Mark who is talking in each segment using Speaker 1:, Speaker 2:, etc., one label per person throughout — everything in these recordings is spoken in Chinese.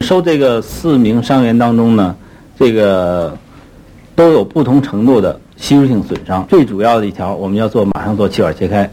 Speaker 1: 收这个4名伤员当中呢，这个都有不同程度的吸入性损伤。最主要的一条，我们要马上做气管切开。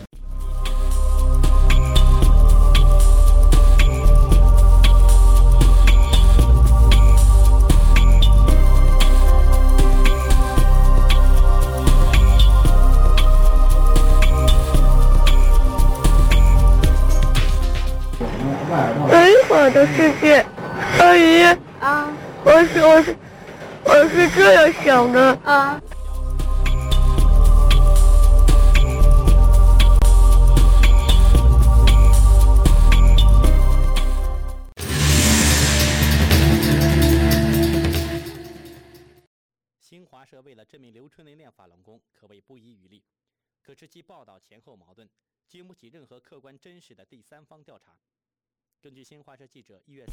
Speaker 2: 美好的世界，阿姨啊，我是这样想的啊。
Speaker 3: 新华社为了证明刘春雷练法轮功可谓不遗余力，可是其报道前后矛盾，经不起任何客观真实的第三方调查。根据新华社记者1月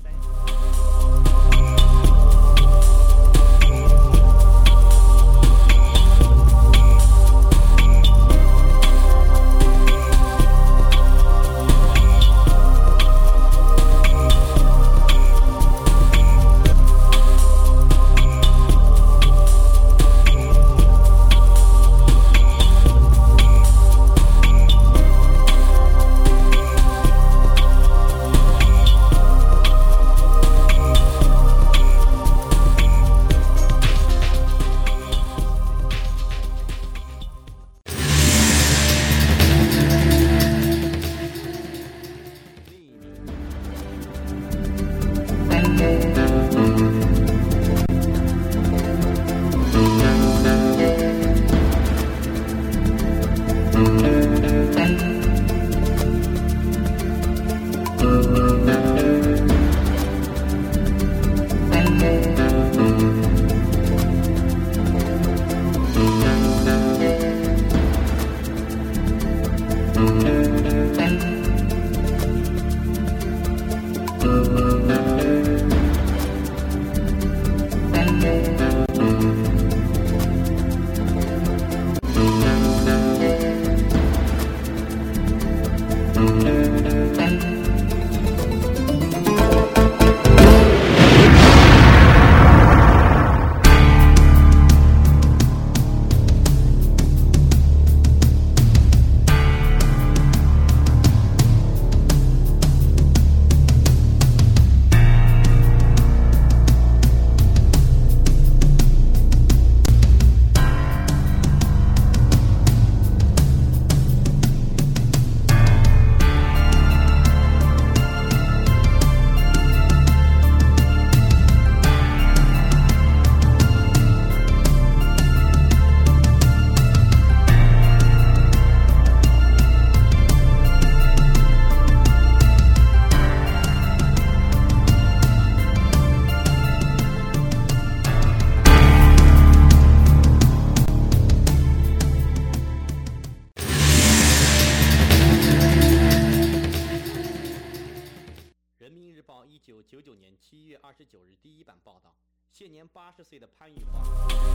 Speaker 3: 301999年7月29日第一版报道，现年80岁的潘玉华。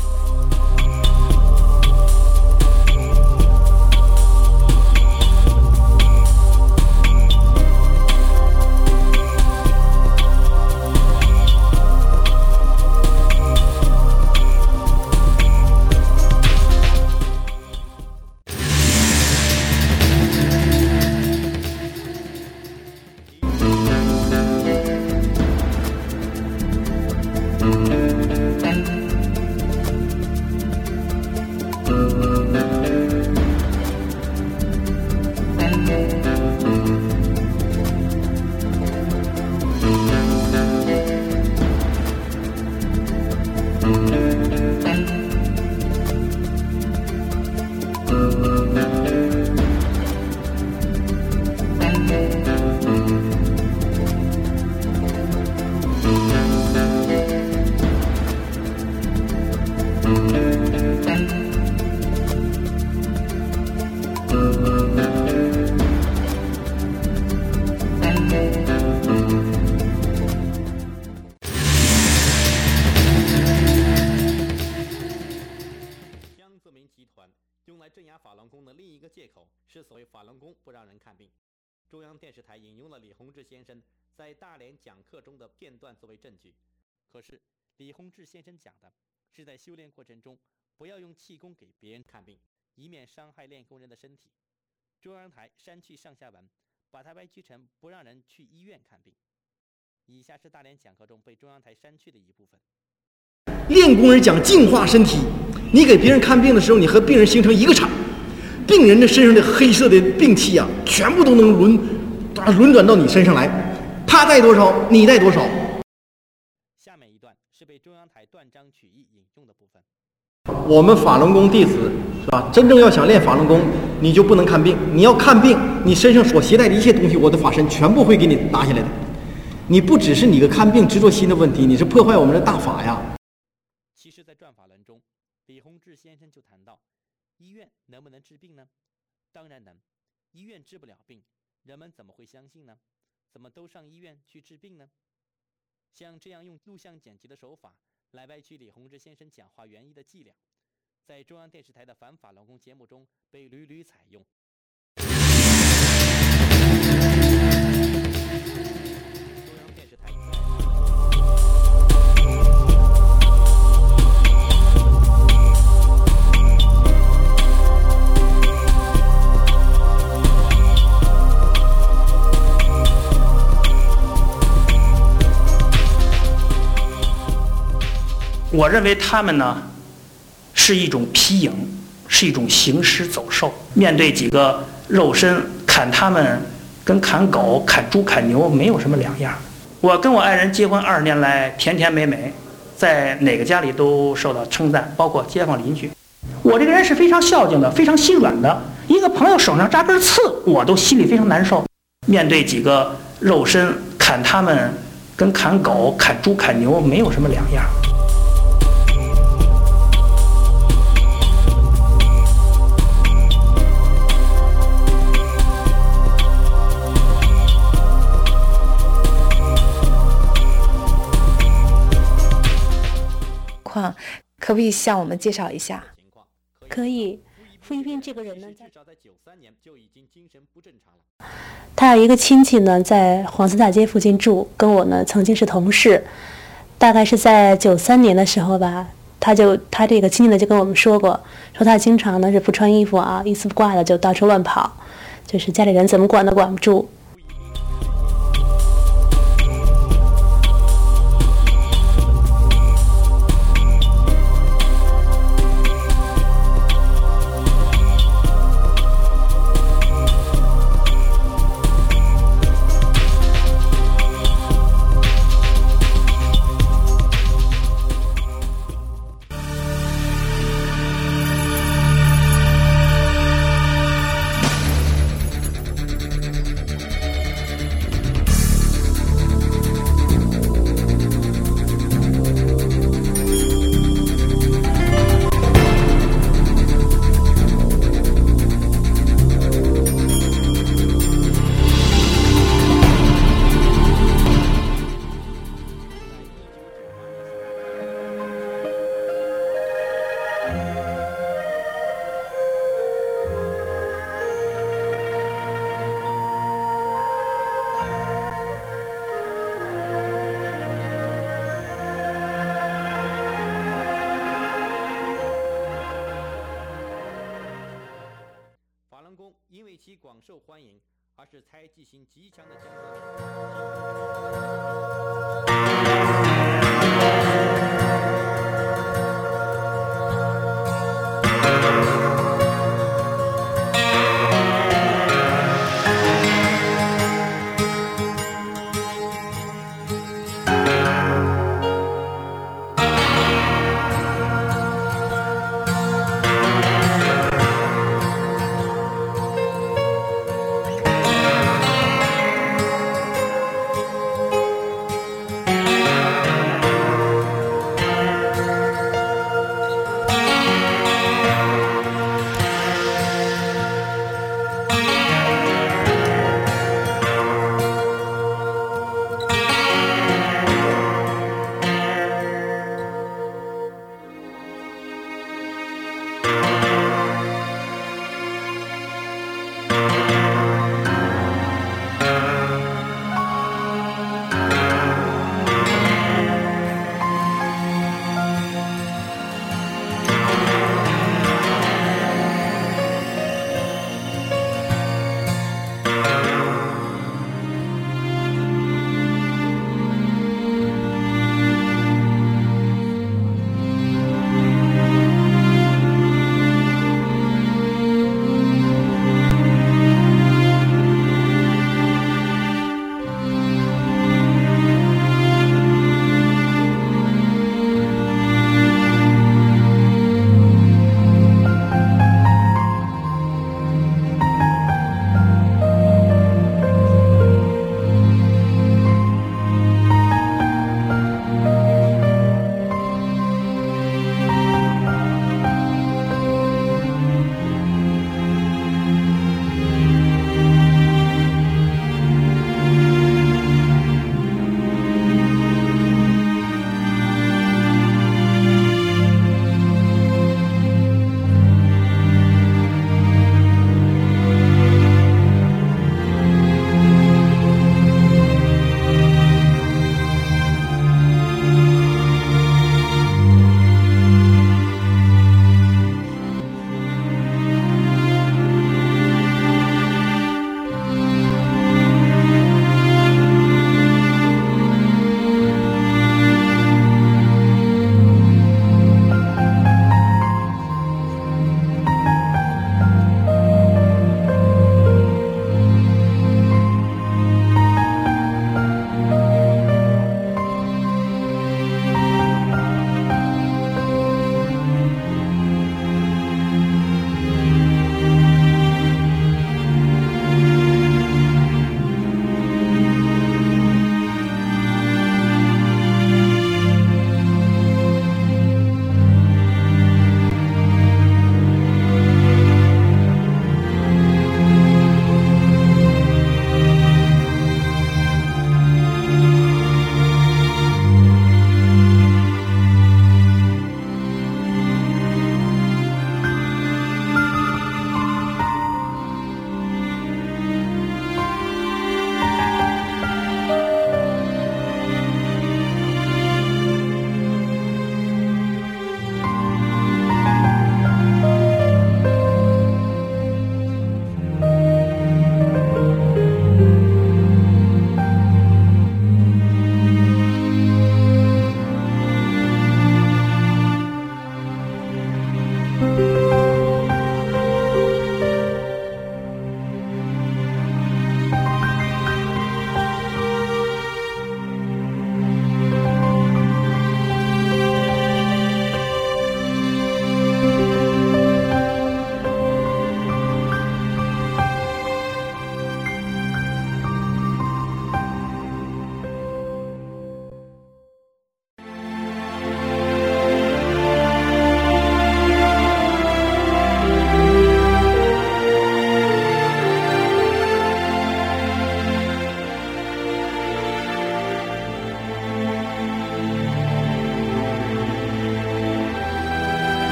Speaker 3: 用来镇压法轮功的另一个借口是所谓法轮功不让人看病。中央电视台引用了李洪志先生在大连讲课中的片段作为证据。可是李洪志先生讲的是在修炼过程中不要用气功给别人看病，以免伤害练功人的身体。中央台删去上下文，把它歪曲成不让人去医院看病。以下是大连讲课中被中央台删去的一部分。
Speaker 4: 练功人讲净化身体，你给别人看病的时候，你和病人形成一个场，病人的身上的黑色的病气啊，全部都能轮转到你身上来，他带多少，你带多少。
Speaker 3: 下面一段是被中央台断章取义引用的部分。
Speaker 4: 我们法轮功弟子是吧？真正要想练法轮功，你就不能看病。你要看病，你身上所携带的一切东西，我的法身全部会给你拿下来的。你不只是你个看病执着心的问题，你是破坏我们的大法呀。
Speaker 3: 其实在转法轮中，李洪志先生就谈到，医院能不能治病呢？当然能，医院治不了病，人们怎么会相信呢？怎么都上医院去治病呢？像这样用录像剪辑的手法来歪曲李洪志先生讲话原意的伎俩，在中央电视台的反法轮功节目中被屡屡采用。中央电视台
Speaker 5: 我认为他们呢是一种皮影，是一种行尸走兽。面对几个肉身，砍他们跟砍狗、砍猪、砍牛没有什么两样。我跟我爱人结婚20年来，甜甜美美，在哪个家里都受到称赞，包括街坊邻居。我这个人是非常孝敬的，非常心软的。一个朋友手上扎根刺，我都心里非常难受。面对几个肉身，砍他们跟砍狗、砍猪、砍牛没有什么两样。
Speaker 6: 可不可以向我们介绍一下？
Speaker 7: 可以。傅一斌这个人呢，
Speaker 3: 至少在93年就已经精神不正常了。
Speaker 7: 他有一个亲戚呢，在黄寺大街附近住，跟我呢曾经是同事。大概是在93年的时候吧，他这个亲戚呢就跟我们说过，说他经常呢是不穿衣服啊，一丝不挂的就到处乱跑，就是家里人怎么管都管不住。
Speaker 3: 因为其广受欢迎，而是猜忌心极强的江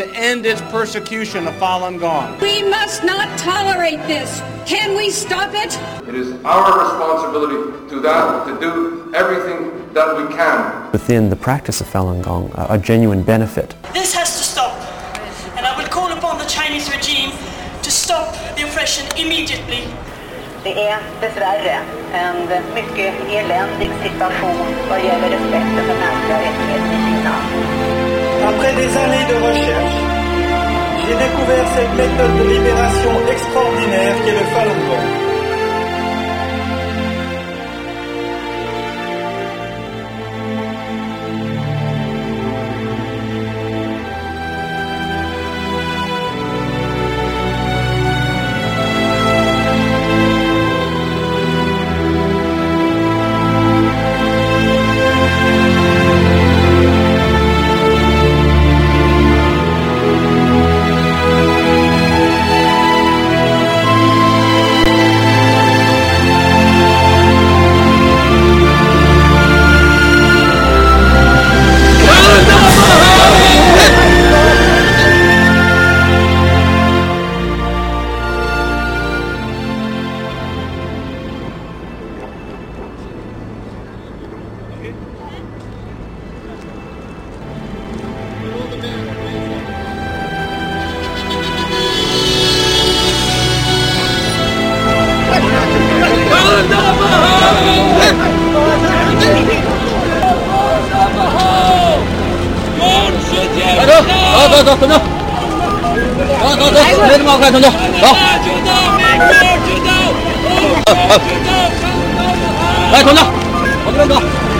Speaker 8: to end its persecution of Falun Gong.
Speaker 9: We must not tolerate this. Can we stop it?
Speaker 10: It is our responsibility to do everything that we can.
Speaker 11: Within the practice of Falun Gong, a genuine benefit.
Speaker 12: This has to stop, and I will call upon the Chinese regime to stop the oppression immediately.
Speaker 13: Det är dessvärre en mycket eländig situation vad gäller respekten för mänskliga rättigheter i Kina.
Speaker 14: Après des années de recherche, j'ai découvert cette méthode de libération extraordinaire qu'est le Falun Gong.
Speaker 1: 走，等着，走，没这么快，等着，走，来，等着，往这边走。